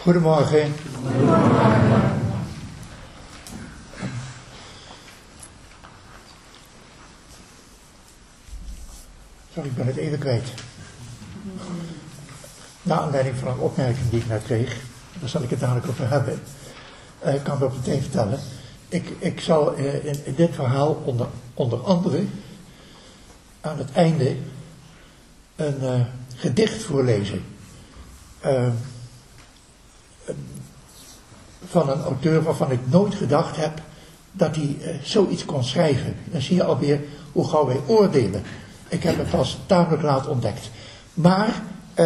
Goedemorgen. Sorry, ik ben het even kwijt. Na aanleiding van een opmerking die ik net kreeg, daar zal ik het dadelijk over hebben. Ik kan het op meteen vertellen. Ik zal in dit verhaal onder andere aan het einde een gedicht voorlezen. Van een auteur waarvan ik nooit gedacht heb dat hij zoiets kon schrijven. Dan zie je alweer hoe gauw wij oordelen. Ik heb het pas tamelijk laat ontdekt. Maar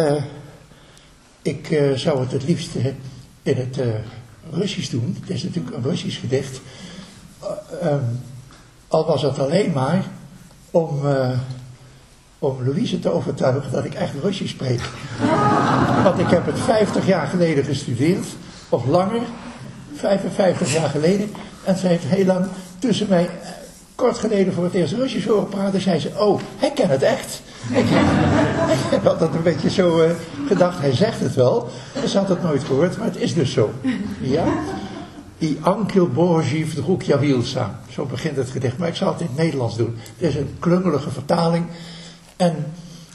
ik zou het liefst in het Russisch doen. Het is natuurlijk een Russisch gedicht. Al was het alleen maar om Louise te overtuigen dat ik echt Russisch spreek. Want ik heb het 50 jaar geleden gestudeerd. Of langer. 55 jaar geleden. En zij heeft heel lang tussen mij kort geleden voor het eerst Russisch horen praten. Zei ze, oh, hij kent het echt. Ik heb altijd een beetje zo gedacht, hij zegt het wel. Ze had het nooit gehoord, maar het is dus zo. Ja? I Ankel Boží vdruk Javilsa. Zo begint het gedicht, maar ik zal het in het Nederlands doen. Het is een klungelige vertaling. En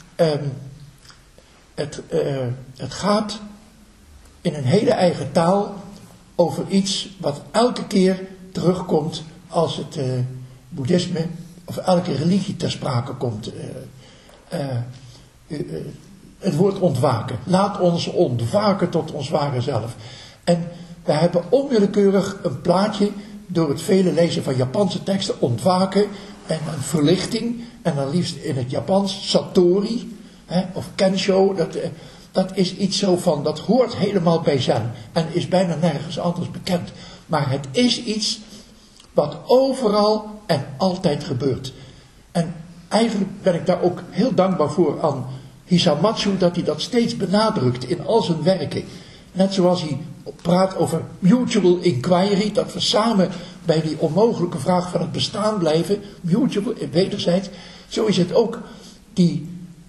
het gaat in een hele eigen taal over iets wat elke keer terugkomt als het boeddhisme of elke religie ter sprake komt. Het woord ontwaken. Laat ons ontwaken tot ons ware zelf. En we hebben onwillekeurig een plaatje door het vele lezen van Japanse teksten, ontwaken en een verlichting. En dan liefst in het Japans, satori of kensho. Dat is iets zo van, dat hoort helemaal bij zen. En is bijna nergens anders bekend. Maar het is iets wat overal en altijd gebeurt. En eigenlijk ben ik daar ook heel dankbaar voor aan Hisamatsu, dat hij dat steeds benadrukt in al zijn werken. Net zoals hij praat over mutual inquiry, dat we samen bij die onmogelijke vraag van het bestaan blijven, mutual, wederzijds. Zo is het ook die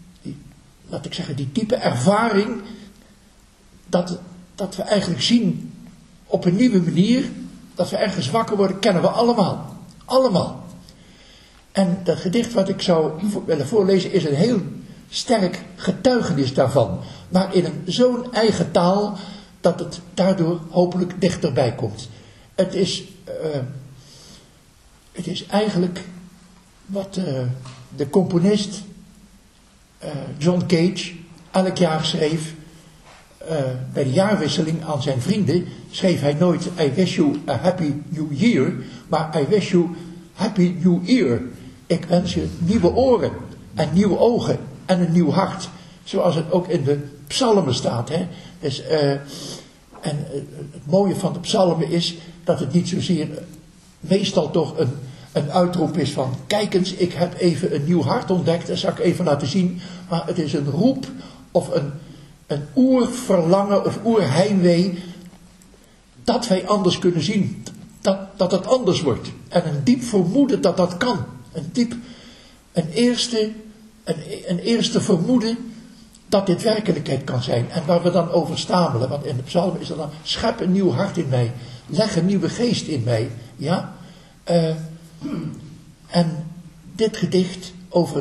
diepe ervaring, dat we eigenlijk zien op een nieuwe manier, dat we ergens wakker worden, kennen we allemaal. Allemaal. En dat gedicht wat ik zou willen voorlezen is een heel sterk getuigenis daarvan. Maar in zo'n eigen taal dat het daardoor hopelijk dichterbij komt. Het is eigenlijk wat de componist John Cage elk jaar schreef. Bij de jaarwisseling aan zijn vrienden schreef hij nooit I wish you a happy new year, maar I wish you happy new ear. Ik wens je nieuwe oren en nieuwe ogen en een nieuw hart. Zoals het ook in de psalmen staat. Hè? Dus, en het mooie van de psalmen is dat het niet zozeer meestal toch een uitroep is van, kijk eens, ik heb even een nieuw hart ontdekt, dat zal ik even laten zien. Maar het is een roep of een oerverlangen of oerheimwee dat wij anders kunnen zien. Dat het anders wordt. En een diep vermoeden dat dat kan. Een eerste vermoeden dat dit werkelijkheid kan zijn. En waar we dan over stamelen. Want in de psalmen is er dan, schep een nieuw hart in mij. Leg een nieuwe geest in mij. Ja? En dit gedicht over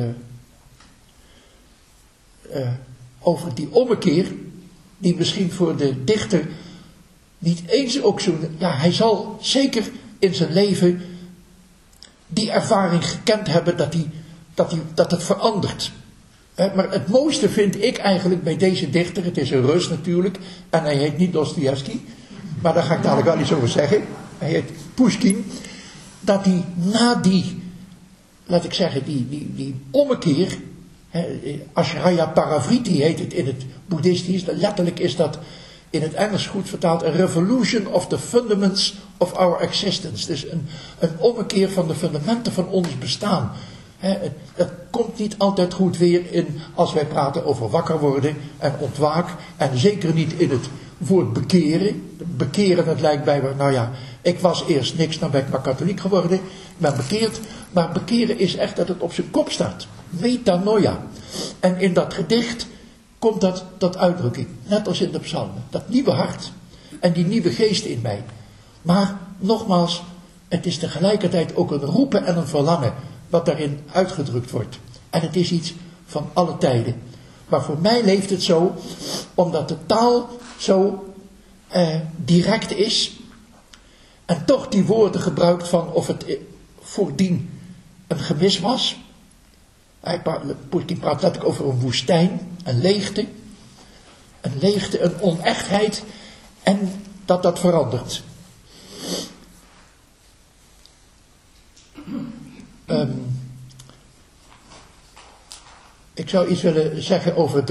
over die ommekeer, die misschien voor de dichter niet eens ook zo, ja, hij zal zeker in zijn leven die ervaring gekend hebben dat het verandert. Maar het mooiste vind ik eigenlijk bij deze dichter, het is een Rus natuurlijk, en hij heet niet Dostojevski, maar daar ga ik dadelijk wel iets over zeggen. Hij heet Pushkin, dat hij na die, laat ik zeggen, die ommekeer, Ashraya Paravriti heet het in het boeddhistisch, letterlijk is dat in het Engels goed vertaald, a revolution of the fundaments of our existence. Dus een ommekeer van de fundamenten van ons bestaan. Het komt niet altijd goed weer in als wij praten over wakker worden en ontwaak. En zeker niet in het woord bekeren. Bekeren, dat lijkt bij me, nou ja, ik was eerst niks, dan ben ik maar katholiek geworden. Ik ben bekeerd. Maar bekeren is echt dat het op zijn kop staat. Metanoia. En in dat gedicht komt dat tot uitdrukking. Net als in de psalmen. Dat nieuwe hart en die nieuwe geest in mij. Maar nogmaals, het is tegelijkertijd ook een roepen en een verlangen wat daarin uitgedrukt wordt. En het is iets van alle tijden. Maar voor mij leeft het zo, omdat de taal zo direct is. En toch die woorden gebruikt van of het voordien een gemis was. Pushkin praat letterlijk over een woestijn, een leegte, een onechtheid. En dat verandert. Ik zou iets willen zeggen over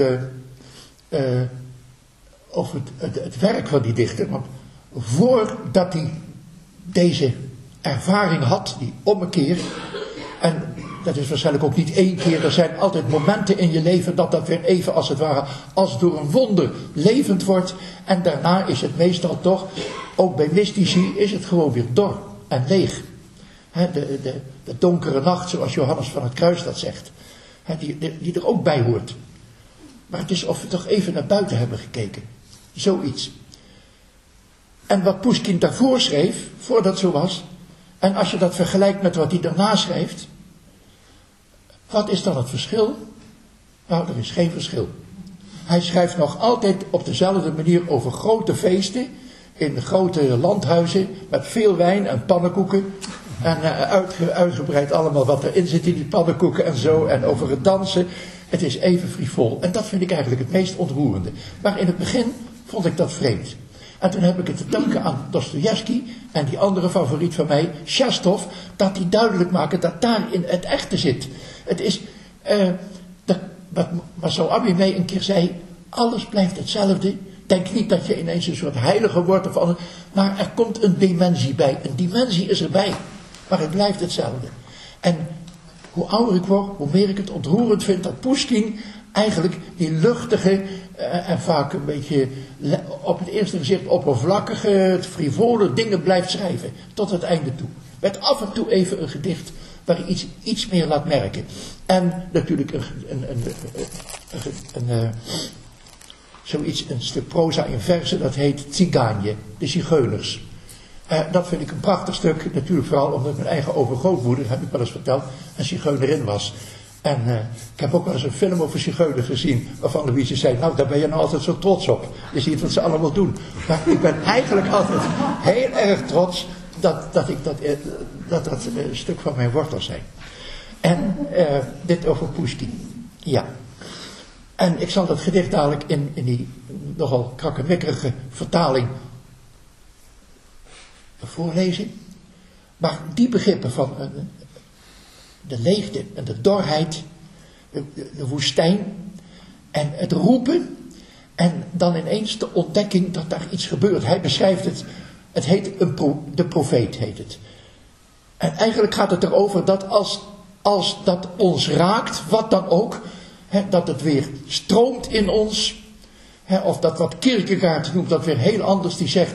het werk van die dichter. Want voordat hij deze ervaring had, die ommekeer, en dat is waarschijnlijk ook niet één keer, er zijn altijd momenten in je leven dat weer even als het ware als door een wonder levend wordt. En daarna is het meestal toch, ook bij mystici, is het gewoon weer dor en leeg. De donkere nacht, zoals Johannes van het Kruis dat zegt. Die er ook bij hoort. Maar het is of we toch even naar buiten hebben gekeken. Zoiets. En wat Pushkin daarvoor schreef, voordat het zo was, en als je dat vergelijkt met wat hij daarna schrijft, wat is dan het verschil? Nou, er is geen verschil. Hij schrijft nog altijd op dezelfde manier over grote feesten, in grote landhuizen, met veel wijn en pannenkoeken. En uitgebreid allemaal wat erin zit in die pannenkoeken en zo. En over het dansen. Het is even frivol. En dat vind ik eigenlijk het meest ontroerende. Maar in het begin vond ik dat vreemd. En toen heb ik het te danken aan Dostojevski en die andere favoriet van mij, Shastov, dat die duidelijk maken dat daarin het echte zit. Het is, wat Masaobi mij een keer zei, alles blijft hetzelfde. Denk niet dat je ineens een soort heilige wordt of anders. Maar er komt een dimensie bij. Een dimensie is erbij. Maar het blijft hetzelfde. En hoe ouder ik word, hoe meer ik het ontroerend vind dat Pushkin eigenlijk die luchtige en vaak een beetje op het eerste gezicht oppervlakkige, frivole dingen blijft schrijven. Tot het einde toe. Met af en toe even een gedicht waar je iets meer laat merken. En natuurlijk een stuk proza in verzen, dat heet Tsiganje, de zigeuners. Dat vind ik een prachtig stuk, natuurlijk vooral omdat mijn eigen overgrootmoeder, heb ik wel eens verteld, een zigeunerin was. En ik heb ook wel eens een film over zigeuners gezien, waarvan Louise zei, nou daar ben je nou altijd zo trots op. Je ziet wat ze allemaal doen. Maar ik ben eigenlijk altijd heel erg trots dat een stuk van mijn wortels zijn. En dit over Pushkin. Ja. En ik zal dat gedicht dadelijk in die nogal krakkemikkerige vertaling voorlezen. Maar die begrippen van de leegte en de dorheid, de woestijn en het roepen en dan ineens de ontdekking dat daar iets gebeurt. Hij beschrijft het heet de profeet heet het. En eigenlijk gaat het erover dat als dat ons raakt, wat dan ook, dat het weer stroomt in ons, of dat wat Kierkegaard noemt dat weer heel anders, die zegt,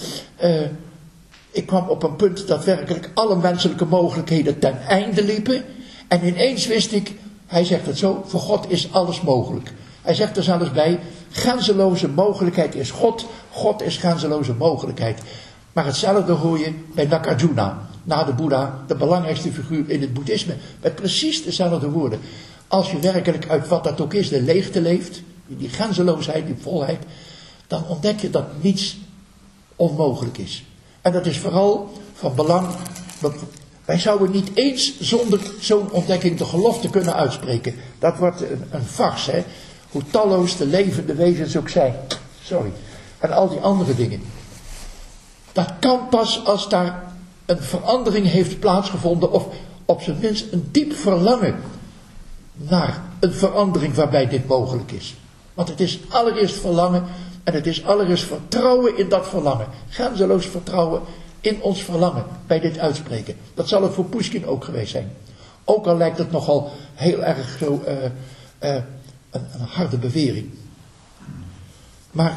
ik kwam op een punt dat werkelijk alle menselijke mogelijkheden ten einde liepen, en ineens wist ik, hij zegt het zo, voor God is alles mogelijk. Hij zegt er zelfs bij, grenzeloze mogelijkheid is God, God is grenzeloze mogelijkheid. Maar hetzelfde hoor je bij Nagarjuna, na de Boeddha, de belangrijkste figuur in het boeddhisme, met precies dezelfde woorden. Als je werkelijk uit wat dat ook is, de leegte leeft, die grenzeloosheid, die volheid, dan ontdek je dat niets onmogelijk is. En dat is vooral van belang, wij zouden niet eens zonder zo'n ontdekking de gelofte kunnen uitspreken. Dat wordt een farce, hè. Hoe talloos de levende wezens ook zijn. Sorry. En al die andere dingen. Dat kan pas als daar een verandering heeft plaatsgevonden, of op zijn minst een diep verlangen naar een verandering waarbij dit mogelijk is. Want het is allereerst verlangen en het is allereerst vertrouwen in dat verlangen. Grenzeloos vertrouwen in ons verlangen bij dit uitspreken. Dat zal het voor Pushkin ook geweest zijn. Ook al lijkt het nogal heel erg zo een harde bewering. Maar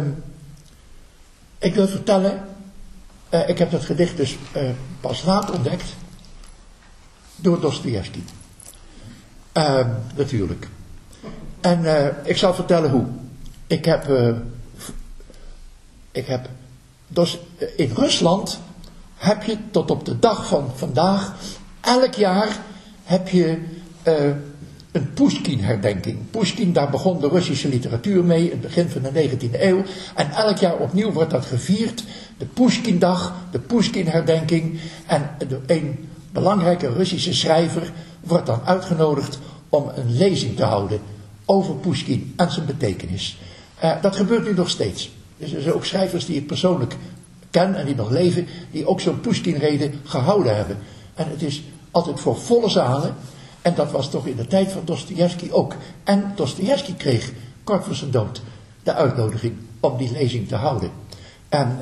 ik wil vertellen, ik heb dat gedicht dus pas laat ontdekt door Dostojevski. Natuurlijk. En ik zal vertellen hoe. Dus in Rusland heb je tot op de dag van vandaag, elk jaar heb je een Pushkin-herdenking. Pushkin, daar begon de Russische literatuur mee in het begin van de 19e eeuw. En elk jaar opnieuw wordt dat gevierd. De Pushkin-dag, de Pushkin-herdenking. En een belangrijke Russische schrijver wordt dan uitgenodigd om een lezing te houden over Pushkin en zijn betekenis. Dat gebeurt nu nog steeds. Dus er zijn ook schrijvers die ik persoonlijk ken en die nog leven, die ook zo'n Pushkin-rede gehouden hebben. En het is altijd voor volle zalen. En dat was toch in de tijd van Dostojevski ook. En Dostojevski kreeg kort voor zijn dood de uitnodiging om die lezing te houden. En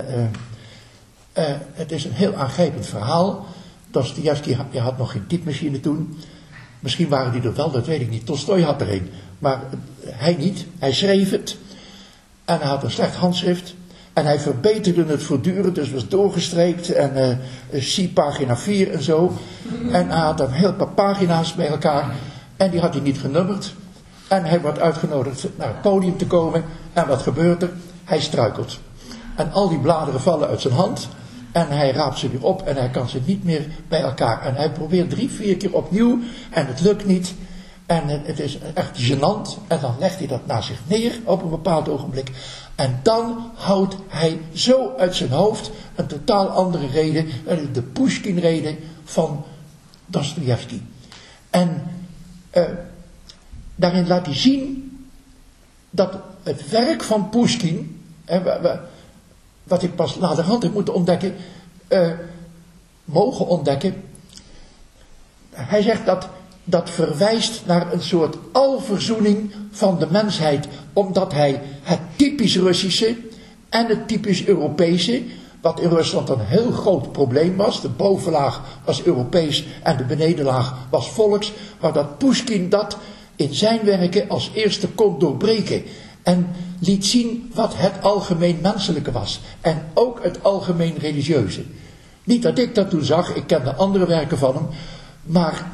het is een heel aangrijpend verhaal. Dostojevski had nog geen typemachine toen. Misschien waren die er wel, dat weet ik niet. Tolstoj had er een. Maar hij niet. Hij schreef het. En hij had een slecht handschrift. En hij verbeterde het voortdurend, dus was doorgestreept en zie pagina 4 en zo. En hij had een heel paar pagina's bij elkaar en die had hij niet genummerd. En hij wordt uitgenodigd naar het podium te komen en wat gebeurt er? Hij struikelt. En al die bladeren vallen uit zijn hand en hij raapt ze weer op en hij kan ze niet meer bij elkaar. En hij probeert 3-4 keer opnieuw en het lukt niet. En het is echt gênant. En dan legt hij dat naast zich neer op een bepaald ogenblik. En dan houdt hij zo uit zijn hoofd een totaal andere rede. Dat is de Pushkin-rede van Dostojevski. En daarin laat hij zien dat het werk van Pushkin, wat ik pas naderhand heb moeten ontdekken, mogen ontdekken. Hij zegt dat verwijst naar een soort alverzoening van de mensheid, omdat hij het typisch Russische en het typisch Europese, wat in Rusland een heel groot probleem was, de bovenlaag was Europees en de benedenlaag was volks, maar dat Pushkin dat in zijn werken als eerste kon doorbreken en liet zien wat het algemeen menselijke was en ook het algemeen religieuze. Niet dat ik dat toen zag, ik kende andere werken van hem, maar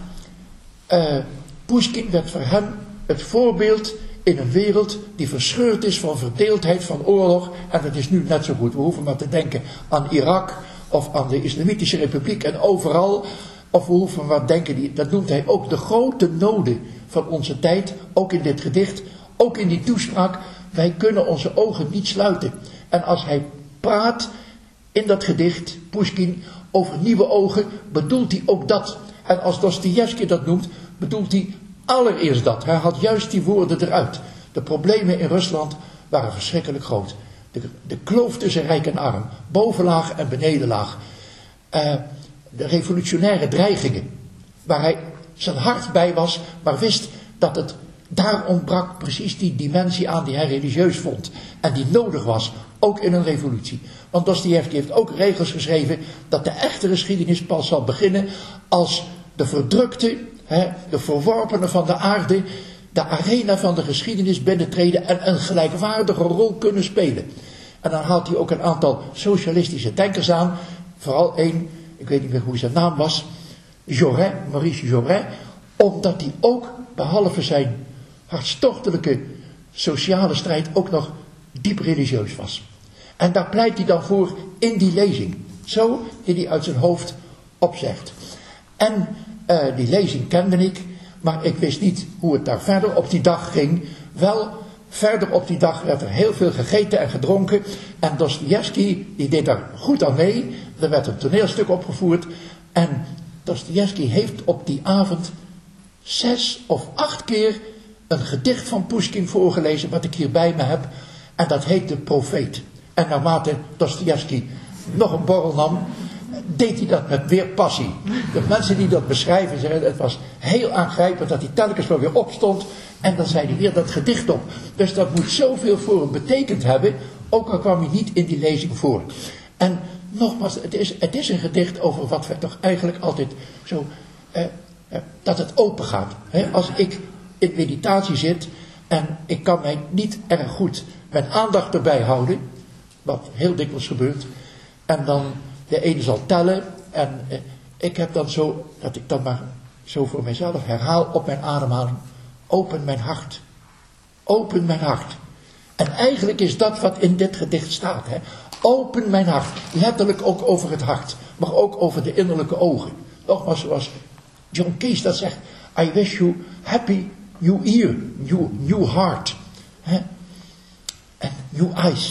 Pushkin werd voor hem het voorbeeld in een wereld die verscheurd is van verdeeldheid, van oorlog. En dat is nu net zo goed. We hoeven maar te denken aan Irak of aan de Islamitische Republiek en overal. Of we hoeven maar te denken, dat noemt hij ook de grote noden van onze tijd. Ook in dit gedicht, ook in die toespraak. Wij kunnen onze ogen niet sluiten. En als hij praat in dat gedicht, Pushkin, over nieuwe ogen, bedoelt hij ook dat. En als Dostojevski dat noemt, bedoelt hij allereerst dat. Hij had juist die woorden eruit. De problemen in Rusland waren verschrikkelijk groot. De kloof tussen rijk en arm, bovenlaag en benedenlaag. De revolutionaire dreigingen, waar hij zijn hart bij was, maar wist dat het daar ontbrak precies die dimensie aan die hij religieus vond. En die nodig was, ook in een revolutie. Want Dostojevski heeft ook regels geschreven dat de echte geschiedenis pas zal beginnen als de verdrukte, de verworpenen van de aarde, de arena van de geschiedenis binnentreden en een gelijkwaardige rol kunnen spelen. En dan haalt hij ook een aantal socialistische denkers aan, vooral één, ik weet niet meer hoe zijn naam was, Maurice Jaurès, omdat hij ook, behalve zijn hartstochtelijke sociale strijd, ook nog diep religieus was. En daar pleit hij dan voor in die lezing, zo die hij uit zijn hoofd opzegt. En die lezing kende ik, maar ik wist niet hoe het daar verder op die dag ging. Wel, verder op die dag werd er heel veel gegeten en gedronken. En Dostojevski, die deed daar goed aan mee. Er werd een toneelstuk opgevoerd. En Dostojevski heeft op die avond 6 of 8 keer een gedicht van Pushkin voorgelezen, wat ik hier bij me heb. En dat heet De Profeet. En naarmate Dostojevski nog een borrel nam, deed hij dat met weer passie. De mensen die dat beschrijven zeggen, het was heel aangrijpend dat hij telkens maar weer opstond en dan zei hij weer dat gedicht op. Dus dat moet zoveel voor hem betekend hebben, ook al kwam hij niet in die lezing voor. En nogmaals, het is een gedicht over wat we toch eigenlijk altijd zo, dat het open gaat. Als ik in meditatie zit en ik kan mij niet erg goed mijn aandacht erbij houden, wat heel dikwijls gebeurt, en dan de ene zal tellen en ik heb dan zo, dat ik dan maar zo voor mezelf herhaal op mijn ademhaling, open mijn hart, Open mijn hart. En eigenlijk is dat wat in dit gedicht staat. Hè? Open mijn hart. Letterlijk ook over het hart. Maar ook over de innerlijke ogen. Nogmaals, zoals John Cage dat zegt. I wish you happy new ear. New heart. Hè? En new eyes.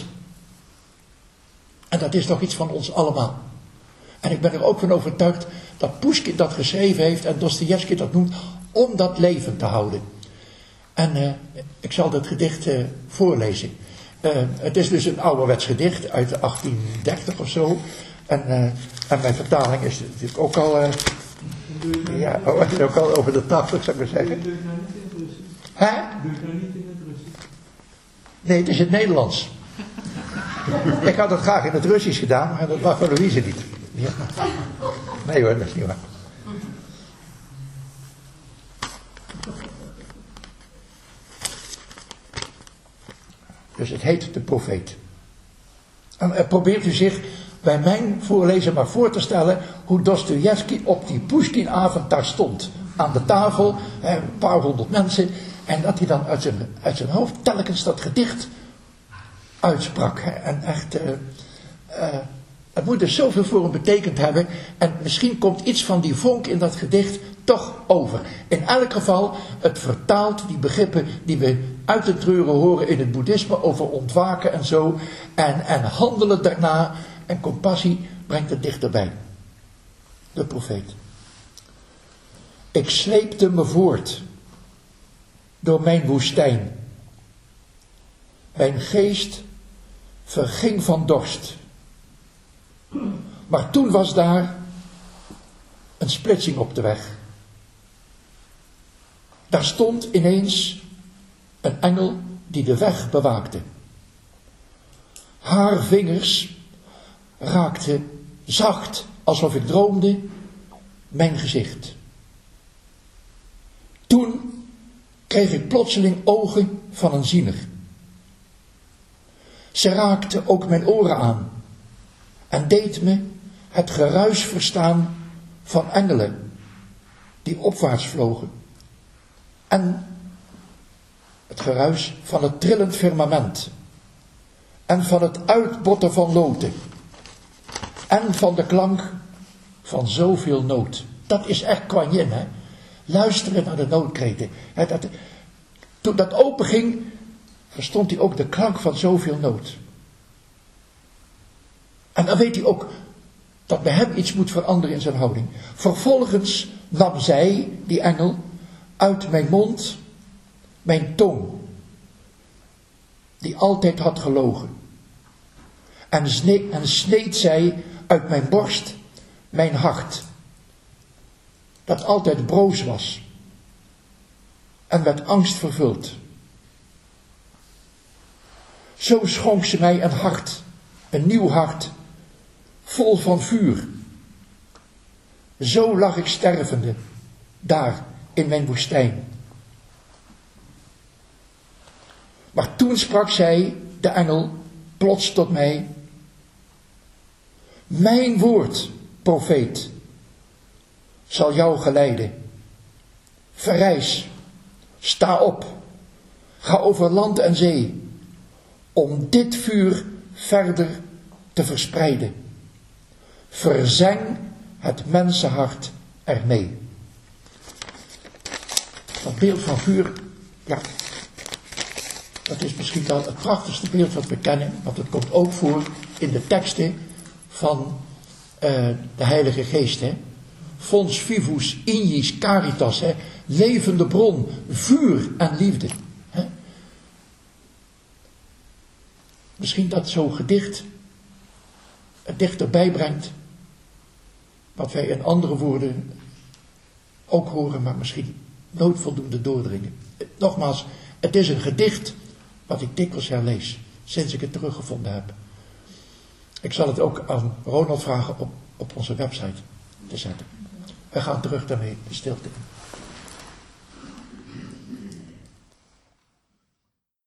En dat is toch iets van ons allemaal. En ik ben er ook van overtuigd dat Pushkin dat geschreven heeft en Dostojevski dat noemt om dat leven te houden. En ik zal dat gedicht voorlezen. Het is dus een ouderwets gedicht uit 1830 of zo. En mijn vertaling is natuurlijk ook al... ja, is ook al over de 80, zou ik maar zeggen. Doe je nou niet in het Russisch? Hè? Doe je nou niet in het Russisch? Nee, het is in het Nederlands. Ik had het graag in het Russisch gedaan, maar dat mag van Louise niet. Ja. Nee hoor, dat is niet waar. Dus het heet De Profeet. En probeert u zich bij mijn voorlezen maar voor te stellen hoe Dostojevski op die Pushkin-avond daar stond. Aan de tafel, een paar honderd mensen. En dat hij dan uit zijn hoofd telkens dat gedicht uitsprak. En echt, het moet dus zoveel voor hem betekend hebben. En misschien komt iets van die vonk in dat gedicht toch over. In elk geval, het vertaalt die begrippen die we uit de treuren horen in het boeddhisme over ontwaken en zo. En handelen daarna. En compassie brengt het dichterbij. De profeet. Ik sleepte me voort door mijn woestijn. Mijn geest verging van dorst. Maar toen was daar een splitsing op de weg. Daar stond ineens een engel die de weg bewaakte. Haar vingers raakten zacht, alsof ik droomde, mijn gezicht. Toen kreeg ik plotseling ogen van een ziener. Ze raakte ook mijn oren aan en deed me het geruis verstaan van engelen die opwaarts vlogen. En het geruis van het trillend firmament en van het uitbotten van loten en van de klank van zoveel nood. Dat is echt Kuan Yin, hè. Luisteren naar de noodkreten. Toen dat open ging, verstond hij ook de klank van zoveel nood. En dan weet hij ook dat bij hem iets moet veranderen in zijn houding. Vervolgens nam zij, die engel, uit mijn mond mijn tong, die altijd had gelogen. En sneed zij uit mijn borst mijn hart, dat altijd broos was en met angst vervuld. Zo schonk ze mij een hart, een nieuw hart, vol van vuur. Zo lag ik stervende, daar in mijn woestijn. Maar toen sprak zij, de engel, plots tot mij. Mijn woord, profeet, zal jou geleiden. Verrijs, sta op, ga over land en zee, om dit vuur verder te verspreiden. Verzeng het mensenhart ermee. Dat beeld van vuur, ja, dat is misschien wel het prachtigste beeld wat we kennen, want het komt ook voor in de teksten van de Heilige Geest. Hè. Fons vivus ignis caritas, hè. Levende bron, vuur en liefde. Hè. Misschien dat zo'n gedicht het dichterbij brengt wat wij in andere woorden ook horen, maar misschien nooit voldoende doordringen. Nogmaals, het is een gedicht wat ik dikwijls herlees, sinds ik het teruggevonden heb. Ik zal het ook aan Ronald vragen op onze website te zetten. We gaan terug daarmee de stilte in.